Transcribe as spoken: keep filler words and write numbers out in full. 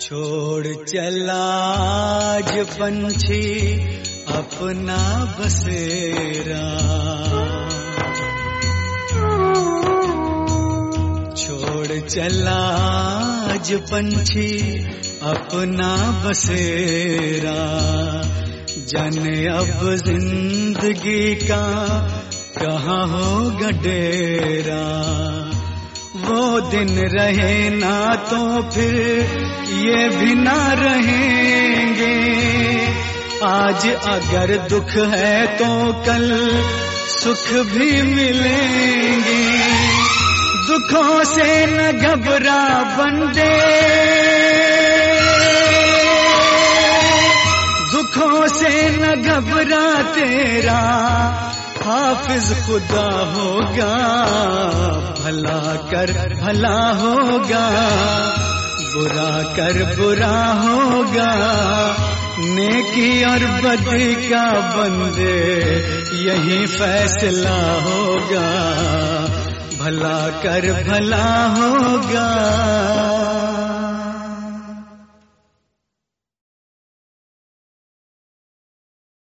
छोड़ चला आज पंछी अपना बसेरा, छोड़ चला आज पंछी अपना बसेरा। जाने अब जिंदगी का कहाँ होगा डेरा। वो दिन रहे ना तो फिर ये भी ना रहेंगे। आज अगर दुख है तो कल सुख भी मिलेंगे। दुखों से न घबरा बंदे, दुखों से न घबरा तेरा हाफिज खुदा होगा। भला कर भला होगा, बुरा कर बुरा होगा। नेकी और बदी का बंदे यही फैसला होगा। भला कर भला होगा।